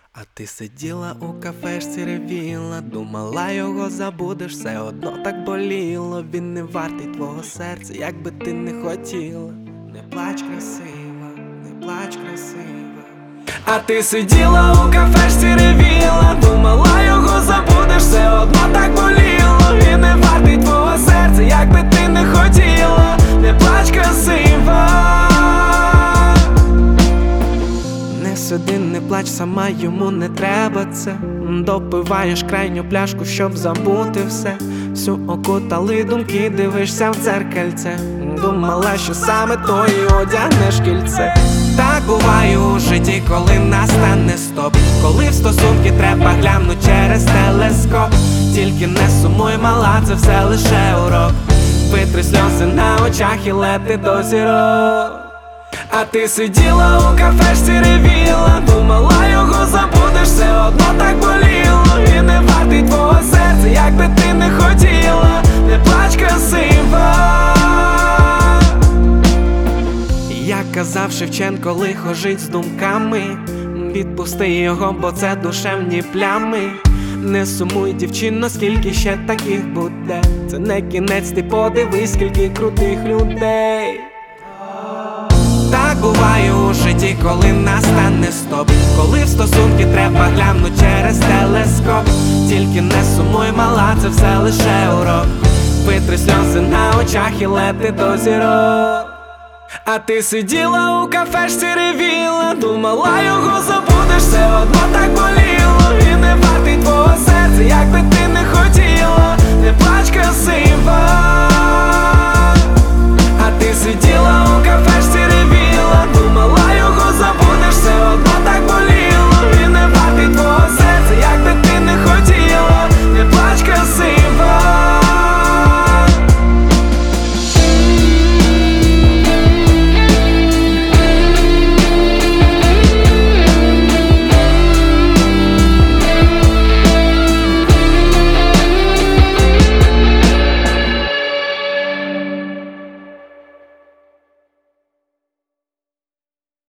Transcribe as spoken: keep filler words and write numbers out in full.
А ти сиділа у кафешці, ревіла, думала, його забудеш, все одно так боліло. Він не вартий твого серця, як би ти не хотіла. Не плач, красива, не плач, красива. А ти сиділа у кафешці, ревіла, думала, його забудеш, все одно так боліло. Він не вартий твого серця, як би ти не хотіла. Не плач, красива. Не сиди, не плач, сама, йому не треба це. Допиваєш крайню пляшку, щоб забути все. Всю окутали думки, дивишся в дзеркальце. Думала, що саме то і одягнеш кільце. Так буває у житті, коли настане стоп, коли в стосунки треба глянуть через телескоп. Тільки не сумуй, мала, це все лише урок. Витри сльози на очах і лети до зірок. А ти сиділа у кафешці, ревіла, думала, його забудеш, все одно так боліло. І не вартий твого серця, як би ти не хотіла. Не плач, красива. Як казав Шевченко, лихо жить з думками. Відпусти його, бо це душевні плями. Не сумуй, дівчино, скільки ще таких буде. Це не кінець, ти подивись, скільки крутих людей. Так буває у житті, коли настане стоп, коли в стосунки треба глянуть через телескоп. Тільки не сумуй, мала, це все лише урок. Витри сльози на очах і лети до зірок. А ти сиділа у кафешці, ревіла, думала, його забудеш,